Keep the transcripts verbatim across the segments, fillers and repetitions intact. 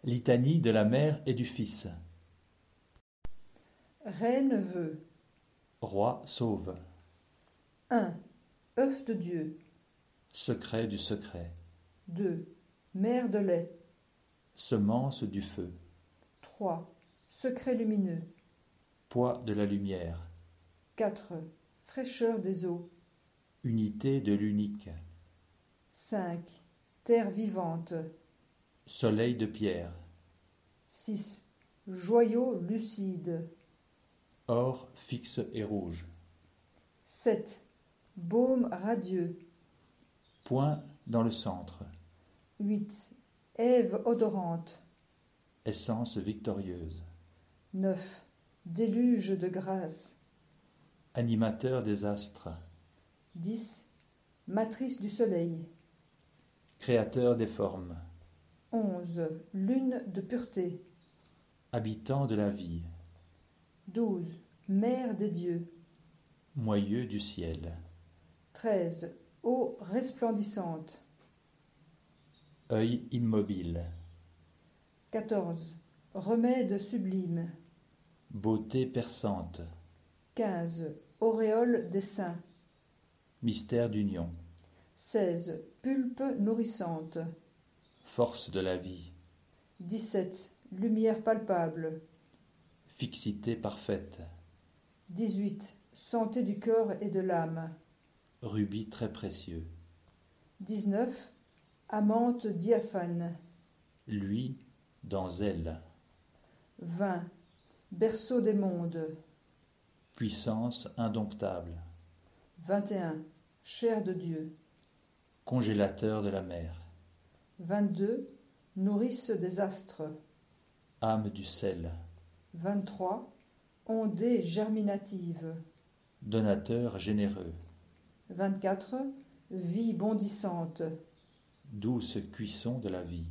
Litanie de la Mère et du Fils. Reine veut. Roi sauve. un. œuf de Dieu. Secret du secret. deux. Mer de lait. Semence du feu. trois. Secret lumineux. Poids de la lumière. quatre. Fraîcheur des eaux. Unité de l'unique. cinq. Terre vivante. Soleil de pierre. six. Joyau lucide. Or fixe et rouge. sept. Baume radieux. Point dans le centre. huit. Ève odorante. Essence victorieuse. neuf. Déluge de grâce. Animateur des astres. dix. Matrice du soleil. Créateur des formes. onze. Lune de pureté. Habitant de la vie. douze. Mère des dieux. Moyeu du ciel. treize. Eau resplendissante. Œil immobile. quatorze. Remède sublime. Beauté perçante. quinze. Auréole des saints. Mystère d'union. seize. Pulpe nourrissante. Force de la vie. dix-sept. Lumière palpable. Fixité parfaite. dix-huit. Santé du corps et de l'âme. Rubis très précieux. dix-neuf. Amante diaphane. Lui dans elle. vingt. Berceau des mondes. Puissance indomptable. vingt et un. Chair de Dieu. Congélateur de la mer. vingt-deux. Nourrice des astres. Âme du sel. vingt-trois. Ondée germinative. Donateur généreux. vingt-quatre. Vie bondissante. Douce cuisson de la vie.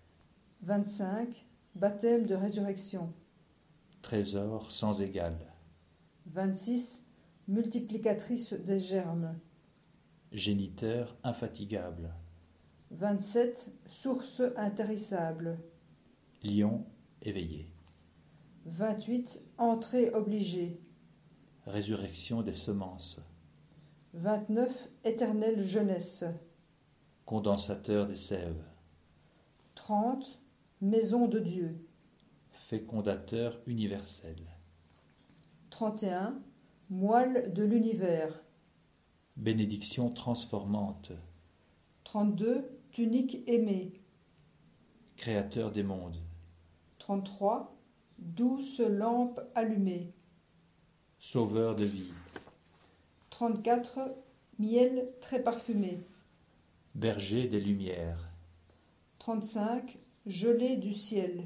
vingt-cinq. Baptême de résurrection. Trésor sans égal. vingt-six. Multiplicatrice des germes. Géniteur infatigable. vingt-sept. Source intarissable. Lion éveillé. vingt-huit. Entrée obligée. Résurrection des semences. vingt-neuf. Éternelle jeunesse. Condensateur des sèves. trente. Maison de Dieu. Fécondateur universel. trente et un. Moelle de l'univers. Bénédiction transformante. trente-deux. Tunique aimée. Créateur des mondes. trente-trois. Douce lampe allumée. Sauveur de vie. trente-quatre. Miel très parfumé. Berger des lumières. trente-cinq. Gelée du ciel.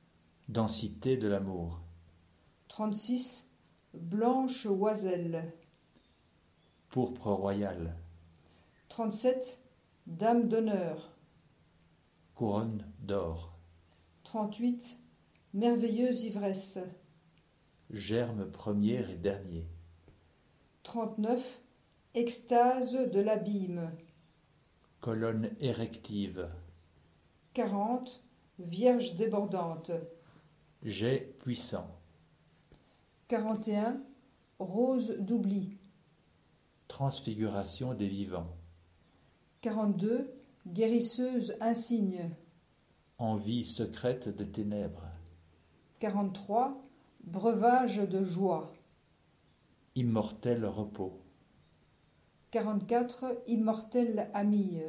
Densité de l'amour. trente-six. Blanche oiselle. Pourpre royal. trente-sept. Dame d'honneur. Couronne d'or. trente-huit. Merveilleuse ivresse. Germe premier et dernier. trente-neuf. Extase de l'abîme. Colonne érective. quarante. Vierge débordante. Jet puissant. quarante et un. Rose d'oubli. Transfiguration des vivants. quarante-deux. Guérisseuse insigne. Envie secrète des ténèbres. quarante-trois. Breuvage de joie. Immortel repos. quarante-quatre. Immortelle amie.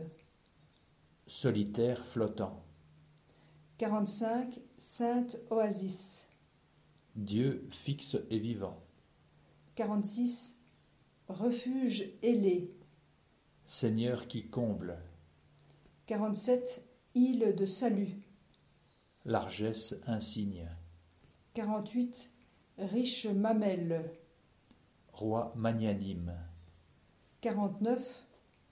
Solitaire flottant. quarante-cinq. Sainte oasis. Dieu fixe et vivant. quarante-six. Refuge ailé. Seigneur qui comble. quarante-sept. Île de salut. Largesse insigne. quarante-huit. Riche mamelle. Roi magnanime. quarante-neuf.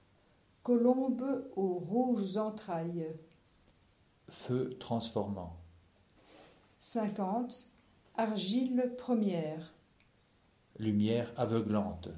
Colombe aux rouges entrailles. Feu transformant. cinquante. Argile première. Lumière aveuglante.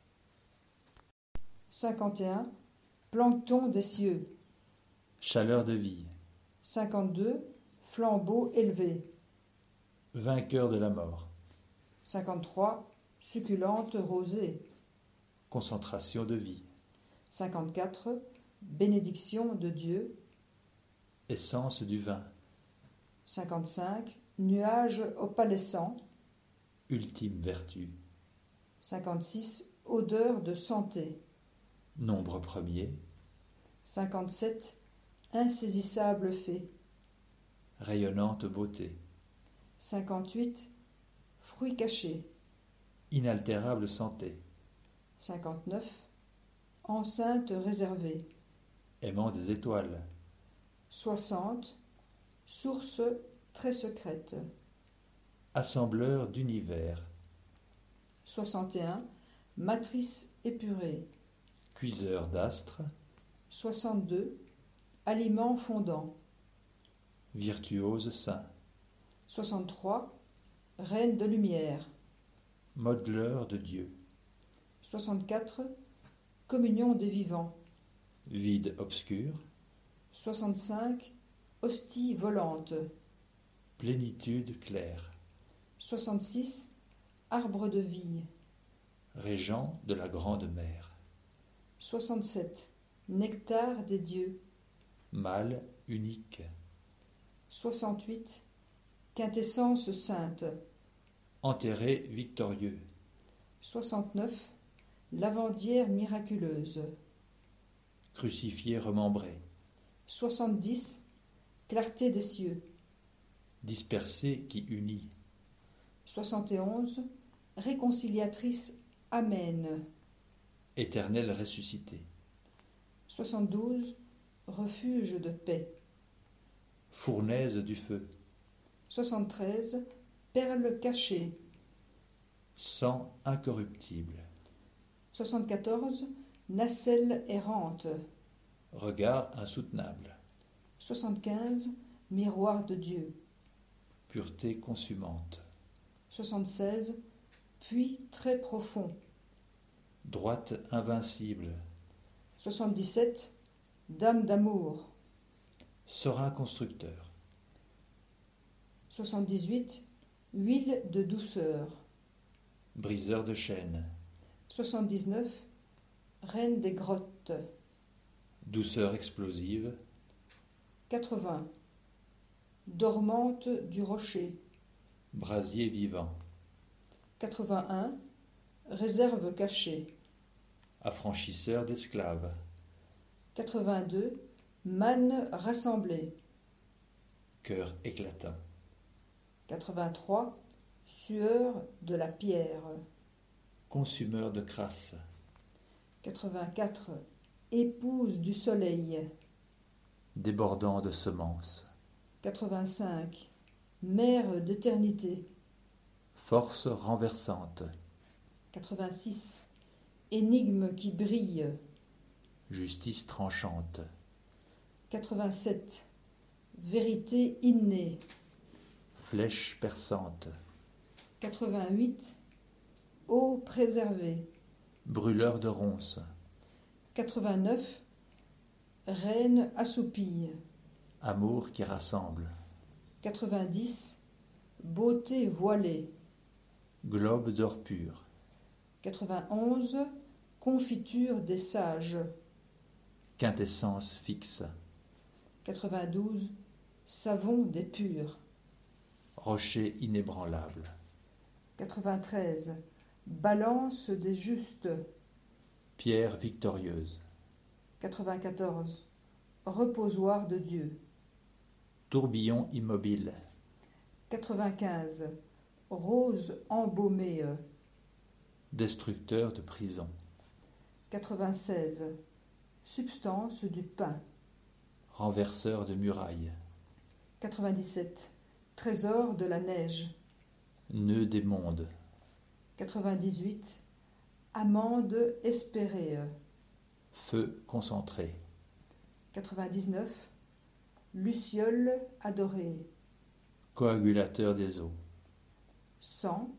cinquante et un. Plancton des cieux. Chaleur de vie. cinquante-deux. flambeau élevé. Vainqueur de la mort. cinquante-trois, succulente rosée. Concentration de vie. cinquante-quatre, bénédiction de Dieu. Essence du vin. cinquante-cinq, nuage opalescent. Ultime vertu. cinquante-six, odeur de santé. Nombre premier. cinquante-sept, insaisissable fait. Rayonnante beauté. cinquante-huit, fruit caché. Inaltérable santé. cinquante-neuf, enceinte réservée. Aimant des étoiles. soixante, source très secrète. Assembleur d'univers. soixante et un, matrice épurée. Cuiseur d'astres. soixante-deux, aliment fondant. Virtuose saint. soixante-trois, reine de lumière. Modeleur de Dieu. soixante-quatre, communion des vivants. Vide obscur. soixante-cinq, hostie volante. Plénitude claire. soixante-six, arbre de vie. Régent de la grande mer. soixante-sept, nectar des dieux. Mâle unique. soixante-huit, quintessence sainte. Enterré victorieux. soixante-neuf, lavandière miraculeuse. Crucifié remembré. soixante-dix, clarté des cieux. Dispersé qui unit. soixante et onze, réconciliatrice. Amen. Éternel ressuscité. soixante-douze, refuge de paix. Fournaise du feu. soixante-treize, perle cachée. Sang incorruptible. soixante-quatorze, nacelle errante. Regard insoutenable. soixante-quinze, miroir de Dieu. Pureté consumante. soixante-seize, puits très profond. Droite invincible. soixante-dix-sept, dame d'amour. Serein constructeur. soixante-dix-huit, huile de douceur. Briseur de chaînes. soixante-dix-neuf, reine des grottes. Douceur explosive. quatre-vingts, dormante du rocher. Brasier vivant. quatre-vingt-un, réserve cachée. Affranchisseur d'esclaves. quatre-vingt-deux, manne rassemblée. Cœur éclatant. quatre-vingt-trois, sueur de la pierre. Consumeur de crasse. quatre-vingt-quatre, épouse du soleil. Débordant de semences. quatre-vingt-cinq, mère d'éternité. Force renversante. quatre-vingt-six, énigme qui brille. Justice tranchante. quatre-vingt-sept, vérité innée. Flèche perçante. quatre-vingt-huit, eau préservée. Brûleur de ronces. quatre-vingt-neuf, reine assoupie. Amour qui rassemble. quatre-vingt-dix, beauté voilée. Globe d'or pur. quatre-vingt-onze, confiture des sages. Quintessence fixe. quatre-vingt-douze, savon des purs. Rocher inébranlable. quatre-vingt-treize, balance des justes. Pierre victorieuse. quatre-vingt-quatorze, reposoir de Dieu. Tourbillon immobile. quatre-vingt-quinze, rose embaumée. Destructeur de prison. quatre-vingt-seize, substance du pain. Renverseur de murailles. quatre-vingt-dix-sept, trésor de la neige. Nœud des mondes. quatre-vingt-dix-huit, amande espérée. Feu concentré. quatre-vingt-dix-neuf, luciole adorée. Coagulateur des eaux. cent,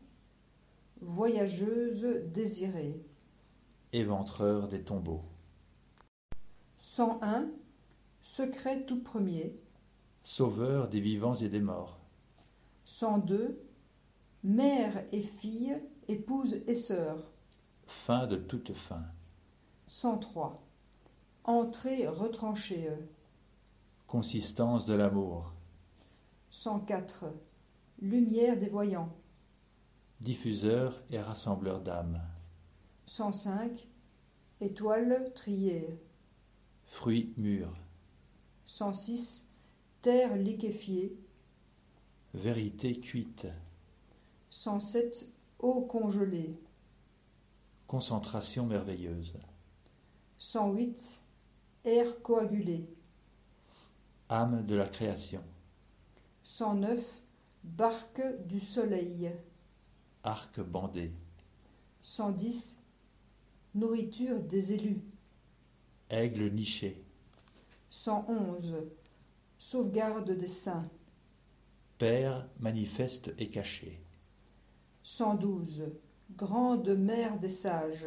voyageuse désirée. Éventreur des tombeaux. cent un, secret tout premier. Sauveur des vivants et des morts. cent deux. Mère et fille, épouse et sœur. Fin de toute fin. cent trois. Entrée retranchée. Consistance de l'amour. cent quatre. Lumière des voyants. Diffuseur et rassembleur d'âmes. cent cinq. Étoile triée. Fruits mûrs. cent six. Terre liquéfiée. Vérité cuite. cent sept. Eau congelée. Concentration merveilleuse. cent huit. Air coagulé. Âme de la création. cent neuf. Barque du soleil. Arc bandé. cent dix. Nourriture des élus. Aigle niché. cent onze. Sauvegarde des saints. Père manifeste et caché. cent douze. Grande mère des sages.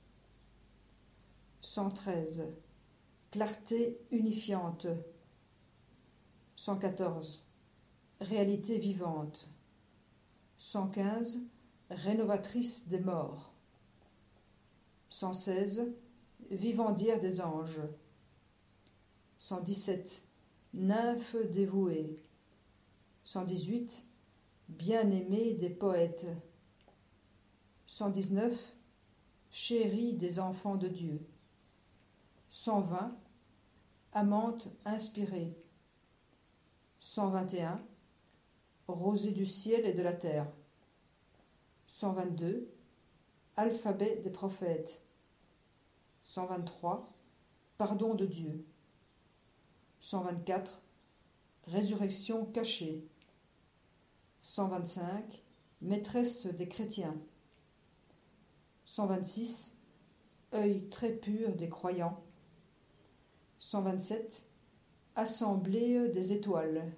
cent treize. Clarté unifiante. cent quatorze. Réalité vivante. cent quinze. Rénovatrice des morts. cent seize. Vivandière des anges. cent dix-sept. Nymphe dévouée. cent dix-huit. Bien-aimée des poètes. cent dix-neuf. Chérie des enfants de Dieu. cent vingt. Amante inspirée. cent vingt et un. Rosée du ciel et de la terre. cent vingt-deux. Alphabet des prophètes. cent vingt-trois. Pardon de Dieu. cent vingt-quatre. Résurrection cachée. cent vingt-cinq. Maîtresse des chrétiens. cent vingt-six. Œil très pur des croyants. cent vingt-sept. Assemblée des étoiles.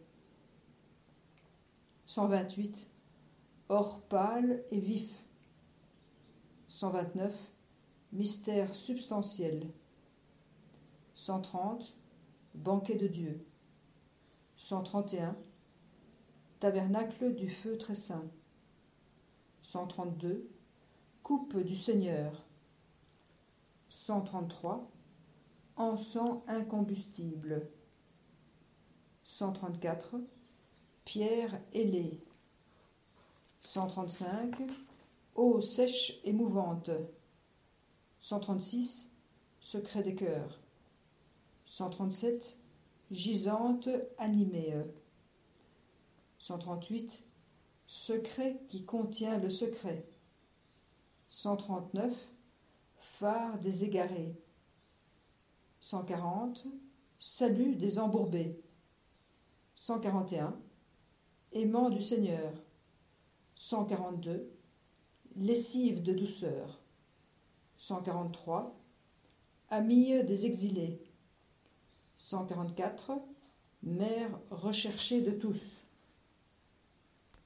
cent vingt-huit. Or pâle et vif. cent vingt-neuf. Mystère substantiel. cent trente. Banquet de Dieu. cent trente et un. Tabernacle du feu très saint. cent trente-deux. Coupe du Seigneur. cent trente-trois. Encens incombustible. cent trente-quatre. Pierre ailée. cent trente-cinq. Eau sèche et mouvante. cent trente-six. Secret des cœurs. cent trente-sept. Gisante animée. cent trente-huit. Secret qui contient le secret. cent trente-neuf. Phare des égarés. cent quarante. Salut des embourbés. cent quarante et un. Aimant du Seigneur. cent quarante-deux. Lessive de douceur. cent quarante-trois. Amie des exilés. cent quarante-quatre. Mère recherchée de tous.